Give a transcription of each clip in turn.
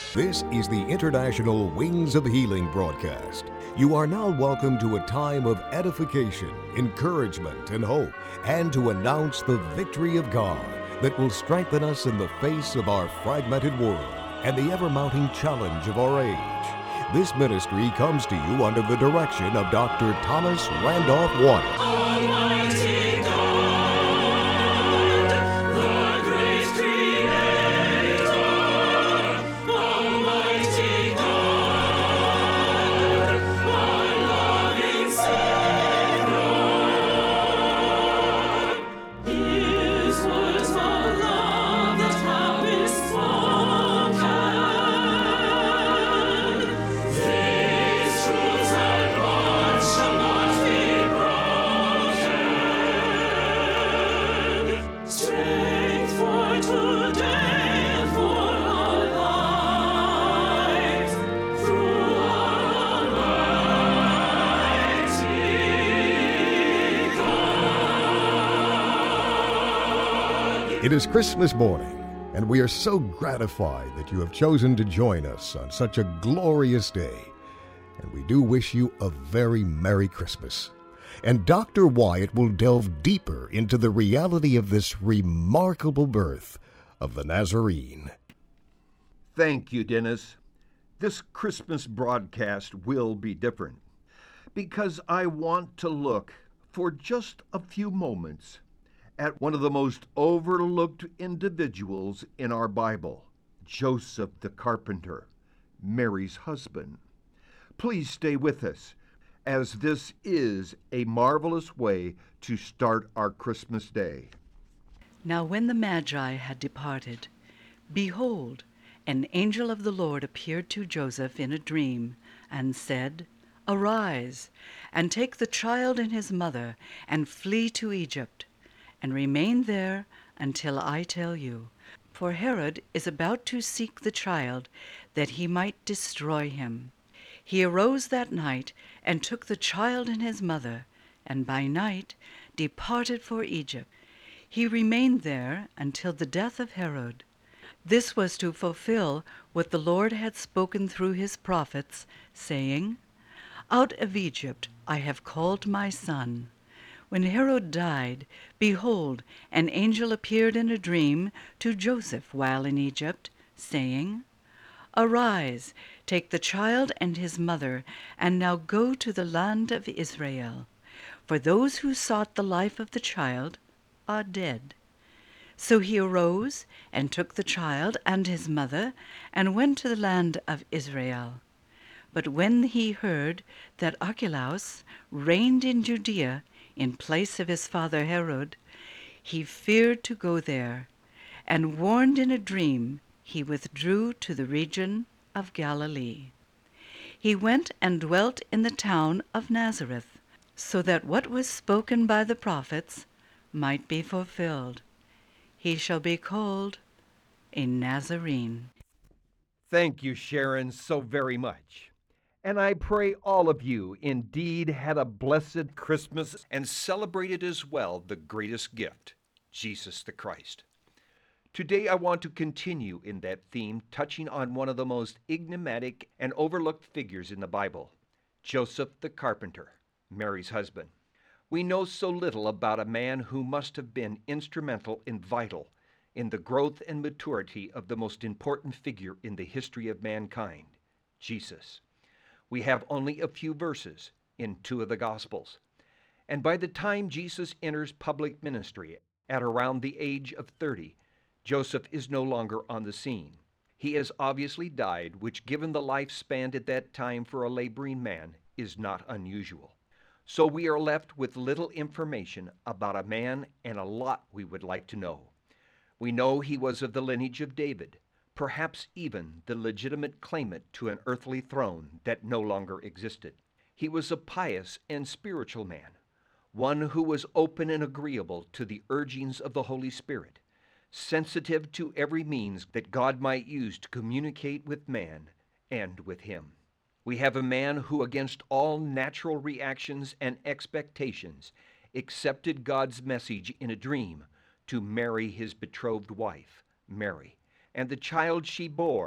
This is the International Wings of Healing broadcast. You are now welcome to a time of edification, encouragement, and hope, and to announce the victory of God that will strengthen us in the face of our fragmented world and the ever-mounting challenge of our age. This ministry comes to you under the direction of Dr. Thomas Randolph Waters. Almighty God, the great Creator, Almighty God, our loving Savior, His words of love that have been spoken, these truths and bonds shall not be broken. Strength for today and for our lives through our Almighty God. It is Christmas morning, and we are so gratified that you have chosen to join us on such a glorious day. And we do wish you a very Merry Christmas. And Dr. Wyatt will delve deeper into the reality of this remarkable birth of the Nazarene. Thank you, Dennis. This Christmas broadcast will be different because I want to look for just a few moments at one of the most overlooked individuals in our Bible, Joseph the carpenter, Mary's husband. Please stay with us, as this is a marvelous way to start our Christmas day. Now when the Magi had departed, behold, an angel of the Lord appeared to Joseph in a dream, and said, Arise, and take the child and his mother, and flee to Egypt, and remain there until I tell you. For Herod is about to seek the child, that he might destroy him. He arose that night, and took the child and his mother, and by night departed for Egypt. He remained there until the death of Herod. This was to fulfill what the Lord had spoken through his prophets, saying, Out of Egypt I have called my son. When Herod died, behold, an angel appeared in a dream to Joseph while in Egypt, saying, Arise, take the child and his mother, and now go to the land of Israel. For those who sought the life of the child are dead. So he arose and took the child and his mother, and went to the land of Israel. But when he heard that Archelaus reigned in Judea in place of his father Herod, he feared to go there, and warned in a dream, he withdrew to the region of Galilee. He went and dwelt in the town of Nazareth, so that what was spoken by the prophets might be fulfilled. He shall be called a Nazarene. Thank you, Sharon, so very much. And I pray all of you indeed had a blessed Christmas and celebrated as well the greatest gift, Jesus the Christ. Today I want to continue in that theme, touching on one of the most enigmatic and overlooked figures in the Bible, Joseph the carpenter, Mary's husband. We know so little about a man who must have been instrumental and vital in the growth and maturity of the most important figure in the history of mankind, Jesus. We have only a few verses in two of the Gospels. And by the time Jesus enters public ministry at around the age of 30, Joseph is no longer on the scene. He has obviously died, which, given the lifespan at that time for a laboring man, is not unusual. So we are left with little information about a man and a lot we would like to know. We know he was of the lineage of David, perhaps even the legitimate claimant to an earthly throne that no longer existed. He was a pious and spiritual man, one who was open and agreeable to the urgings of the Holy Spirit, sensitive to every means that God might use to communicate with man and with him. We have a man who, against all natural reactions and expectations, accepted God's message in a dream to marry his betrothed wife, Mary. And the child she bore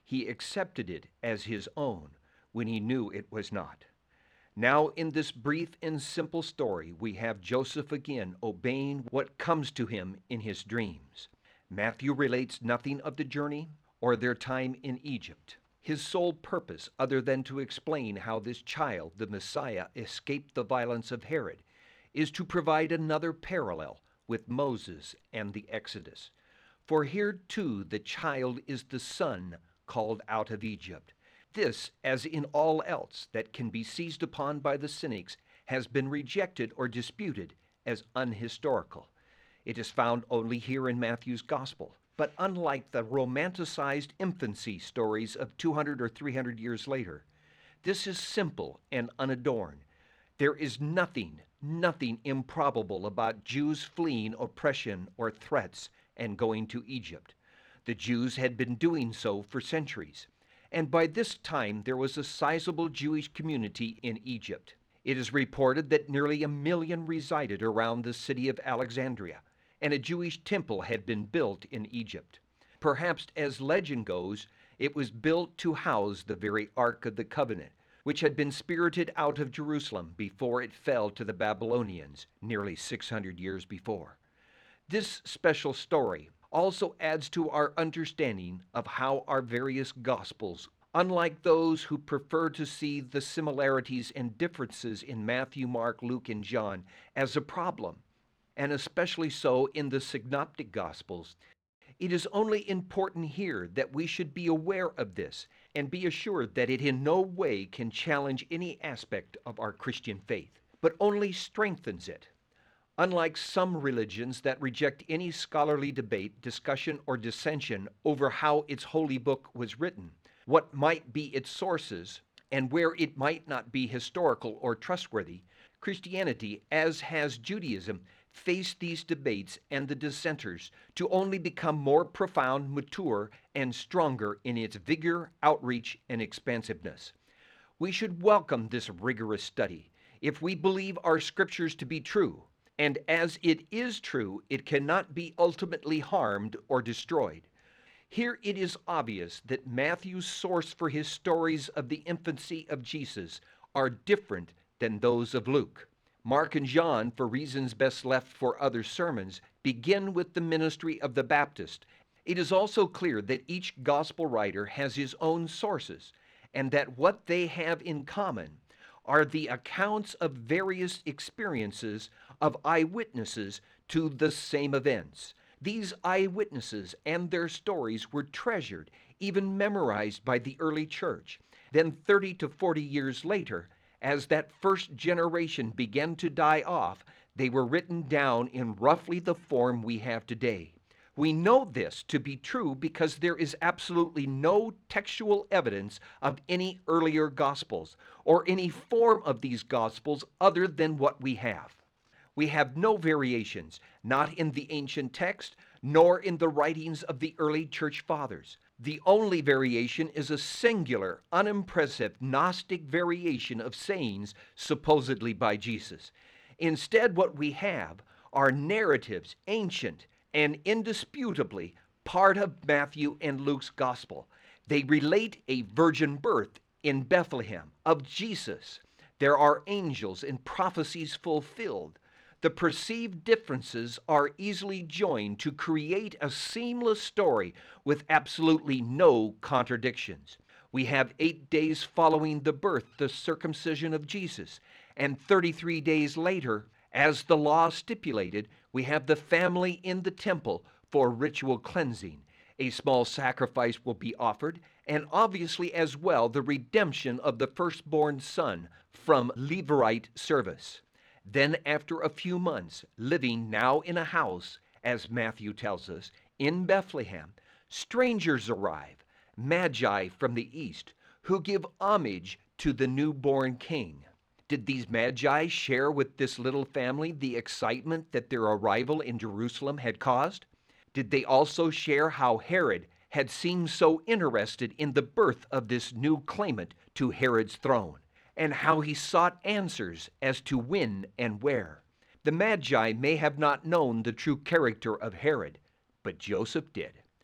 he accepted it as his own when he knew it was not. Now, in this brief and simple story, we have Joseph again obeying what comes to him in his dreams. Matthew relates nothing of the journey or their time in Egypt. His sole purpose, other than to explain how this child, the Messiah, escaped the violence of Herod, is to provide another parallel with Moses and the Exodus. For here too the child is the son called out of Egypt. This, as in all else that can be seized upon by the cynics, has been rejected or disputed as unhistorical. It is found only here in Matthew's Gospel. But unlike the romanticized infancy stories of 200 or 300 years later, this is simple and unadorned. There is nothing improbable about Jews fleeing oppression or threats and going to Egypt. The Jews had been doing so for centuries, and by this time there was a sizable Jewish community in Egypt. It is reported that nearly 1 million resided around the city of Alexandria, and a Jewish temple had been built in Egypt. Perhaps, as legend goes, it was built to house the very Ark of the Covenant, which had been spirited out of Jerusalem before it fell to the Babylonians nearly 600 years before. This special story also adds to our understanding of how our various Gospels, unlike those who prefer to see the similarities and differences in Matthew, Mark, Luke, and John as a problem, and especially so in the Synoptic Gospels, it is only important here that we should be aware of this and be assured that it in no way can challenge any aspect of our Christian faith, but only strengthens it. Unlike some religions that reject any scholarly debate, discussion, or dissension over how its holy book was written, what might be its sources, and where it might not be historical or trustworthy, Christianity, as has Judaism, faced these debates and the dissenters to only become more profound, mature, and stronger in its vigor, outreach, and expansiveness. We should welcome this rigorous study if we believe our scriptures to be true, and as it is true, it cannot be ultimately harmed or destroyed. Here it is obvious that Matthew's source for his stories of the infancy of Jesus are different than those of Luke. Mark and John, for reasons best left for other sermons, begin with the ministry of the Baptist. It is also clear that each gospel writer has his own sources, and that what they have in common are the accounts of various experiences of eyewitnesses to the same events. These eyewitnesses and their stories were treasured, even memorized by the early church. Then 30 to 40 years later, as that first generation began to die off, they were written down in roughly the form we have today. We know this to be true because there is absolutely no textual evidence of any earlier Gospels or any form of these Gospels other than what we have. We have no variations, not in the ancient text, nor in the writings of the early church fathers. The only variation is a singular, unimpressive, Gnostic variation of sayings supposedly by Jesus. Instead, what we have are narratives, ancient and indisputably part of Matthew and Luke's gospel. They relate a virgin birth in Bethlehem of Jesus. There are angels and prophecies fulfilled. The perceived differences are easily joined to create a seamless story with absolutely no contradictions. We have 8 days following the birth, the circumcision of Jesus, and 33 days later, as the law stipulated, we have the family in the temple for ritual cleansing. A small sacrifice will be offered, and obviously as well the redemption of the firstborn son from Levirate service. Then after a few months, living now in a house, as Matthew tells us, in Bethlehem, strangers arrive, magi from the east, who give homage to the newborn king. Did these magi share with this little family the excitement that their arrival in Jerusalem had caused? Did they also share how Herod had seemed so interested in the birth of this new claimant to Herod's throne, and how he sought answers as to when and where? The Magi may have not known the true character of Herod, but Joseph did.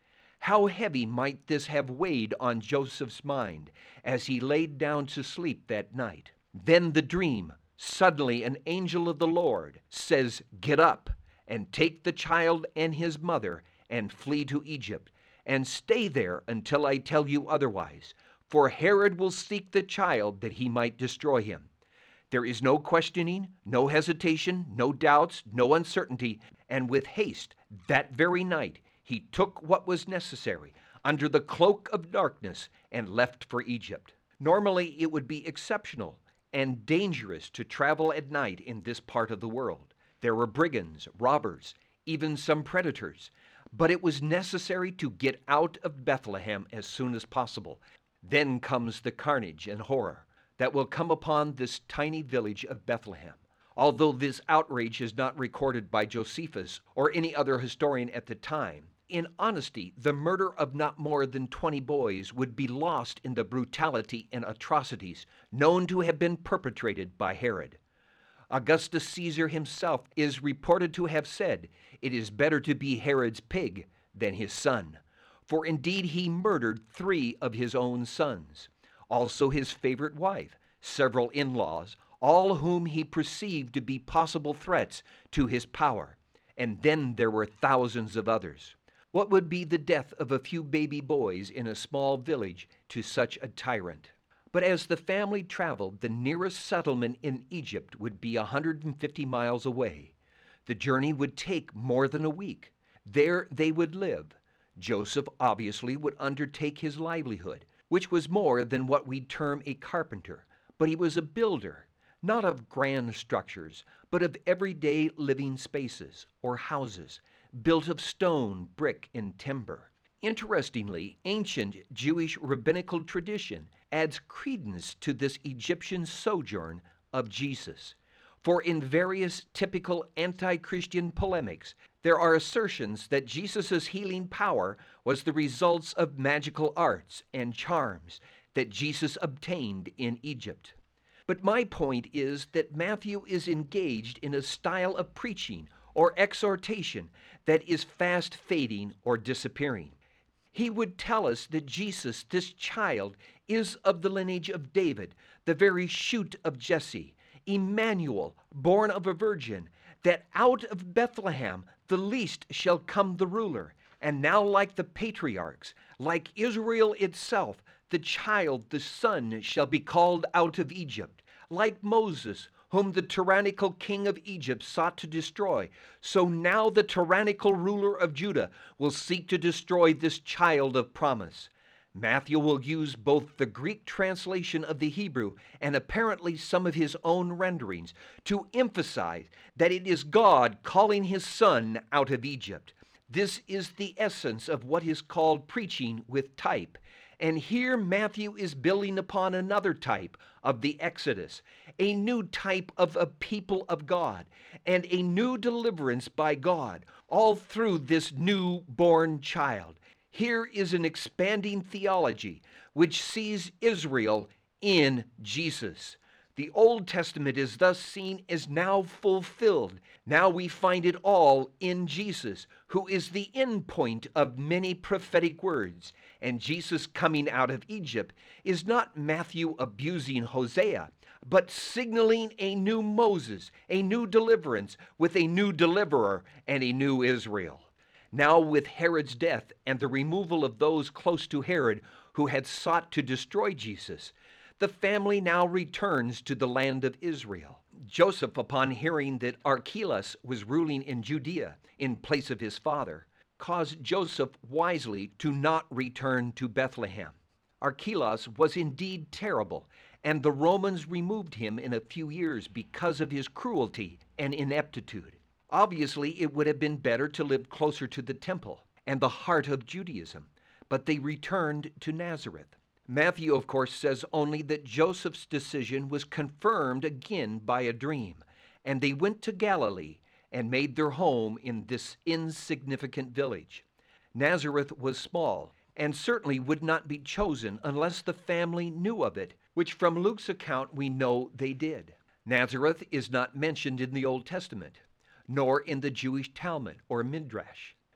How heavy might this have weighed on Joseph's mind as he laid down to sleep that night? Then the dream. Suddenly an angel of the Lord says, "Get up and take the child and his mother and flee to Egypt, and stay there until I tell you otherwise. For Herod will seek the child that he might destroy him." There is no questioning, no hesitation, no doubts, no uncertainty, and with haste, that very night, he took what was necessary under the cloak of darkness and left for Egypt. Normally, it would be exceptional and dangerous to travel at night in this part of the world. There were brigands, robbers, even some predators, but it was necessary to get out of Bethlehem as soon as possible. Then comes the carnage and horror that will come upon this tiny village of Bethlehem. Although this outrage is not recorded by Josephus or any other historian at the time, in honesty, the murder of not more than 20 boys would be lost in the brutality and atrocities known to have been perpetrated by Herod. Augustus Caesar himself is reported to have said, "It is better to be Herod's pig than his son," for indeed he murdered 3 of his own sons, also his favorite wife, several in-laws, all whom he perceived to be possible threats to his power, and then there were thousands of others. What would be the death of a few baby boys in a small village to such a tyrant? But as the family traveled, the nearest settlement in Egypt would be 150 miles away. The journey would take more than a week. There they would live. Joseph obviously would undertake his livelihood, which was more than what we'd term a carpenter, but he was a builder, not of grand structures, but of everyday living spaces or houses, built of stone, brick, and timber. Interestingly, ancient Jewish rabbinical tradition adds credence to this Egyptian sojourn of Jesus. For in various typical anti-Christian polemics, there are assertions that Jesus' healing power was the results of magical arts and charms that Jesus obtained in Egypt. But my point is that Matthew is engaged in a style of preaching or exhortation that is fast fading or disappearing. He would tell us that Jesus, this child, is of the lineage of David, the very shoot of Jesse, Emmanuel, born of a virgin, that out of Bethlehem the least shall come the ruler. And now, like the patriarchs, like Israel itself, the child, the son, shall be called out of Egypt. Like Moses, whom the tyrannical king of Egypt sought to destroy, so now the tyrannical ruler of Judah will seek to destroy this child of promise. Matthew will use both the Greek translation of the Hebrew and apparently some of his own renderings to emphasize that it is God calling his son out of Egypt. This is the essence of what is called preaching with type. And here Matthew is building upon another type of the Exodus, a new type of a people of God, and a new deliverance by God, all through this new-born child. Here is an expanding theology which sees Israel in Jesus. The Old Testament is thus seen as now fulfilled. Now we find it all in Jesus, who is the end point of many prophetic words. And Jesus coming out of Egypt is not Matthew abusing Hosea, but signaling a new Moses, a new deliverance with a new deliverer and a new Israel. Now with Herod's death and the removal of those close to Herod who had sought to destroy Jesus, the family now returns to the land of Israel. Joseph, upon hearing that Archelaus was ruling in Judea in place of his father, caused Joseph wisely to not return to Bethlehem. Archelaus was indeed terrible, and the Romans removed him in a few years because of his cruelty and ineptitude. Obviously, it would have been better to live closer to the temple and the heart of Judaism, but they returned to Nazareth. Matthew, of course, says only that Joseph's decision was confirmed again by a dream, and they went to Galilee and made their home in this insignificant village. Nazareth was small, and certainly would not be chosen unless the family knew of it, which from Luke's account we know they did. Nazareth is not mentioned in the Old Testament, nor in the Jewish Talmud or Midrash,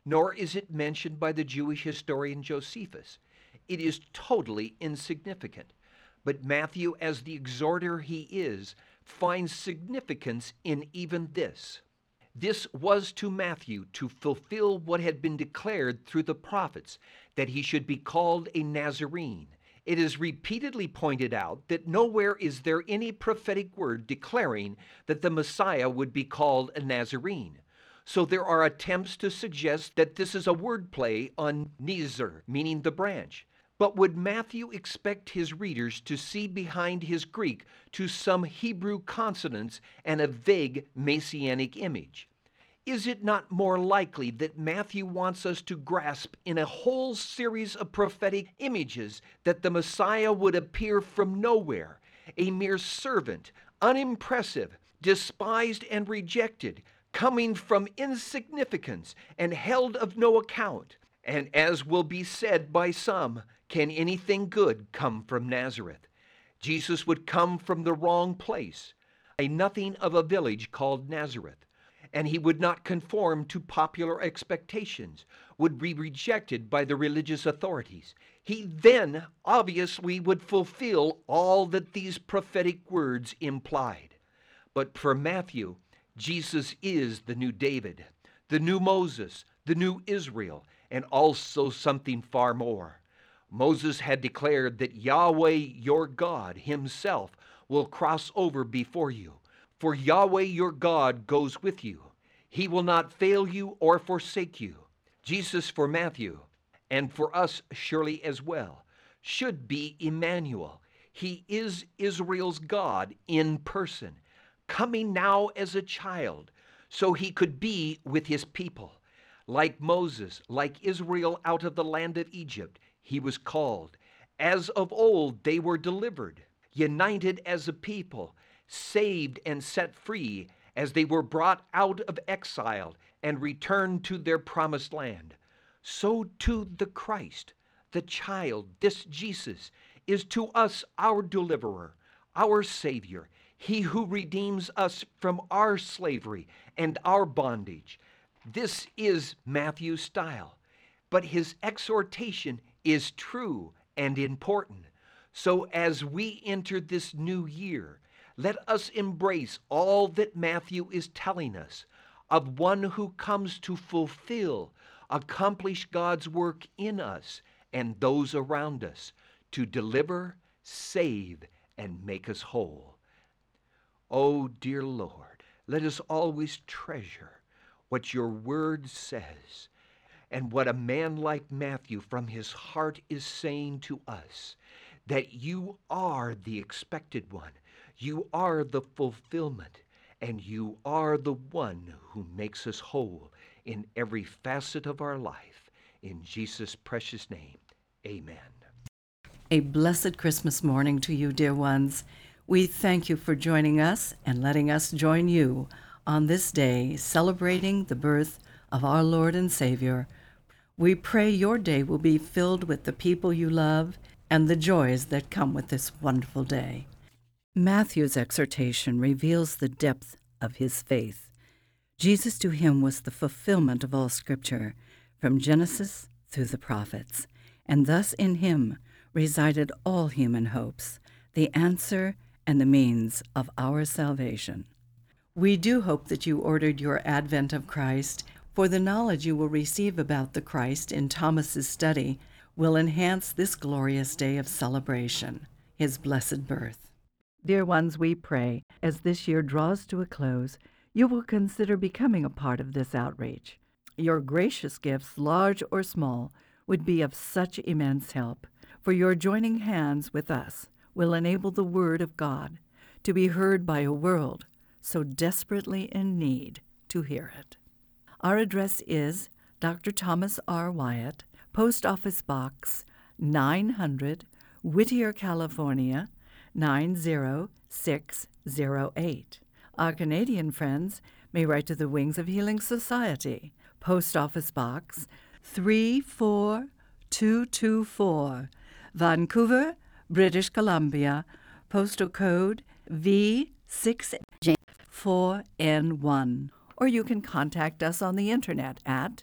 nor is it mentioned by the Jewish historian Josephus. It is totally insignificant. But Matthew, as the exhorter he is, finds significance in even this. This was to Matthew to fulfill what had been declared through the prophets, that he should be called a Nazarene. It is repeatedly pointed out that nowhere is there any prophetic word declaring that the Messiah would be called a Nazarene. So there are attempts to suggest that this is a wordplay on Nezer, meaning the branch. But would Matthew expect his readers to see behind his Greek to some Hebrew consonants and a vague messianic image? Is it not more likely that Matthew wants us to grasp in a whole series of prophetic images that the Messiah would appear from nowhere, a mere servant, unimpressive, despised and rejected, coming from insignificance and held of no account? And as will be said by some, can anything good come from Nazareth? Jesus would come from the wrong place, a nothing of a village called Nazareth, and he would not conform to popular expectations, would be rejected by the religious authorities. He then obviously would fulfill all that these prophetic words implied. But for Matthew, Jesus is the new David, the new Moses, the new Israel, and also something far more. Moses had declared that Yahweh your God himself will cross over before you. For Yahweh your God goes with you. He will not fail you or forsake you. Jesus for Matthew, and for us surely as well, should be Emmanuel. He is Israel's God in person, coming now as a child, so he could be with his people. Like Moses, like Israel out of the land of Egypt, he was called. As of old they were delivered, united as a people, saved and set free as they were brought out of exile and returned to their promised land. So too the Christ, the child, this Jesus, is to us our deliverer, our Savior, he who redeems us from our slavery and our bondage. This is Matthew's style, but his exhortation is true and important. So as we enter this new year, let us embrace all that Matthew is telling us of one who comes to fulfill, accomplish God's work in us and those around us, to deliver, save, and make us whole. Oh, dear Lord, let us always treasure what your word says and what a man like Matthew from his heart is saying to us, that you are the expected one, you are the fulfillment, and you are the one who makes us whole in every facet of our life. In Jesus' precious name, amen. A blessed Christmas morning to you, dear ones. We thank you for joining us and letting us join you on this day celebrating the birth of our Lord and Savior. We pray your day will be filled with the people you love and the joys that come with this wonderful day. Matthew's exhortation reveals the depth of his faith. Jesus to him was the fulfillment of all Scripture, from Genesis through the prophets, and thus in him resided all human hopes, the answer and the means of our salvation. We do hope that you ordered your Advent of Christ, for the knowledge you will receive about the Christ in Thomas's study will enhance this glorious day of celebration, his blessed birth. Dear ones, we pray, as this year draws to a close, you will consider becoming a part of this outreach. Your gracious gifts, large or small, would be of such immense help, for your joining hands with us will enable the Word of God to be heard by a world so desperately in need to hear it. Our address is Dr. Thomas R. Wyatt, Post Office Box 900, Whittier, California, 90608. Our Canadian friends may write to the Wings of Healing Society, Post Office Box 34224, Vancouver, British Columbia, postal code V64N1. or you can contact us on the internet at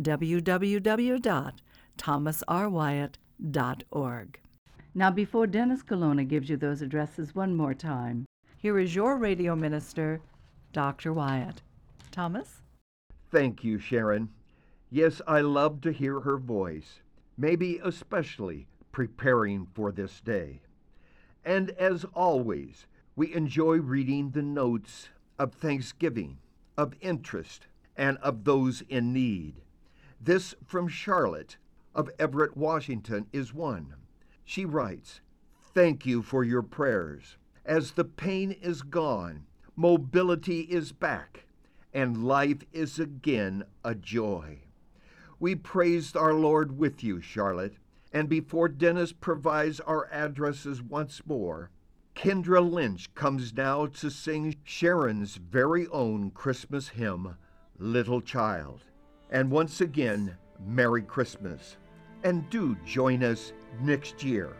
www.thomasrwyatt.org. Now, before Dennis Colonna gives you those addresses one more time, here is your radio minister, Dr. Wyatt. Thomas? Thank you, Sharon. Yes, I love to hear her voice, maybe especially preparing for this day. And as always, we enjoy reading the notes of thanksgiving, of interest, and of those in need. This from Charlotte of Everett, Washington, is one. She writes, "Thank you for your prayers. As the pain is gone, mobility is back, and life is again a joy." We praised our Lord with you, Charlotte, and before Dennis provides our addresses once more, Kendra Lynch comes now to sing Sharon's very own Christmas hymn, Little Child. And once again, Merry Christmas. And do join us next year.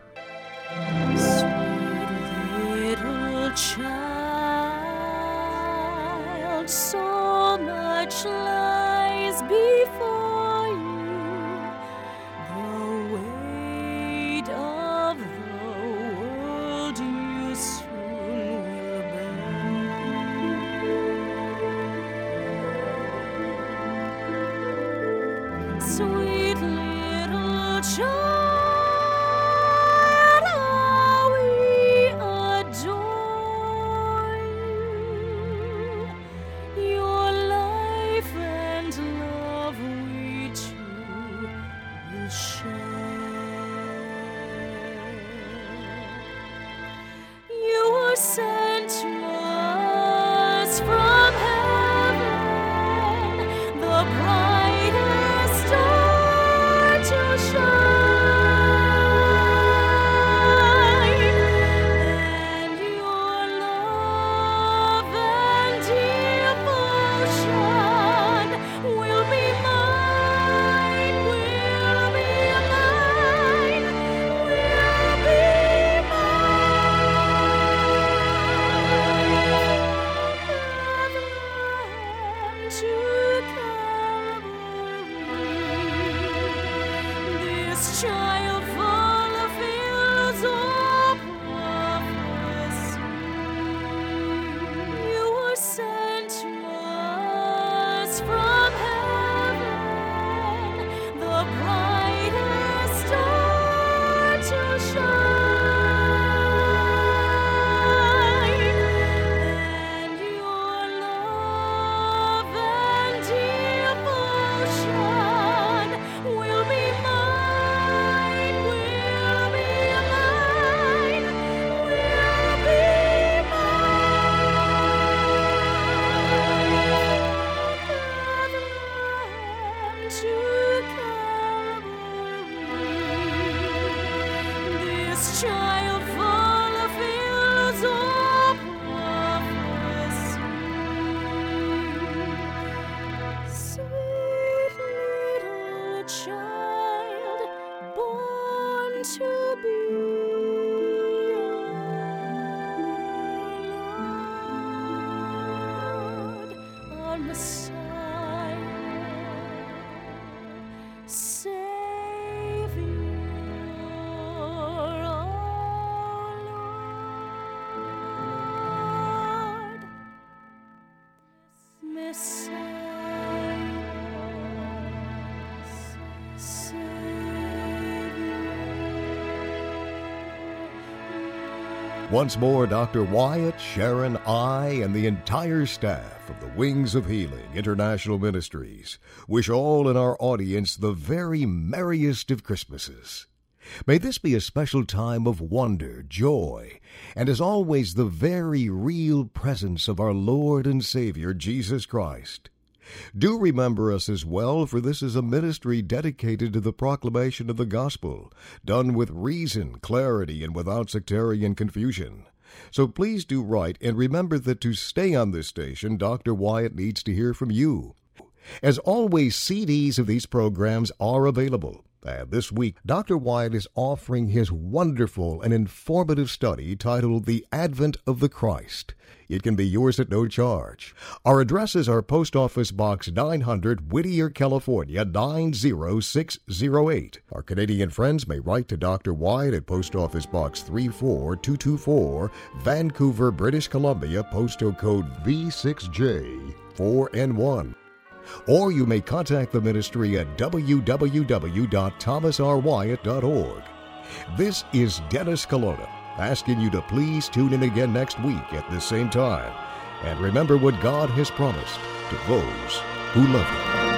Sweet little child, so much lies before you. The weight of the world you soon will bear. Sweet little child, sent to us from heaven, the brightest star to shine, and your love and devotion will be mine, will be mine, will be to Calvary. This child fulfills all prophecy. You were sent to us from heaven, the brightest star to shine, and your love and devotion will be mine, will be mine, will be mine. To Calvary, this child fulfills all prophecy. Sweet little child, born to be our Messiah, Savior, our Lord, Messiah, Savior. Once more, Dr. Wyatt, Sharon, I, and the entire staff of the Wings of Healing International Ministries wish all in our audience the very merriest of Christmases. May this be a special time of wonder, joy, and as always, the very real presence of our Lord and Savior, Jesus Christ. Do remember us as well, for this is a ministry dedicated to the proclamation of the gospel, done with reason, clarity, and without sectarian confusion. So please do write, and remember that to stay on this station, Dr. Wyatt needs to hear from you. As always, CDs of these programs are available, And this week, Dr. Wyatt is offering his wonderful and informative study titled The Advent of the Christ. It can be yours at no charge. Our addresses are Post Office Box 900, Whittier, California, 90608. Our Canadian friends may write to Dr. Wyatt at Post Office Box 34224, Vancouver, British Columbia, postal code V6J4N1. Or you may contact the ministry at www.thomasrwyatt.org. This is Dennis Colonna, asking you to please tune in again next week at the same time. And remember what God has promised to those who love Him.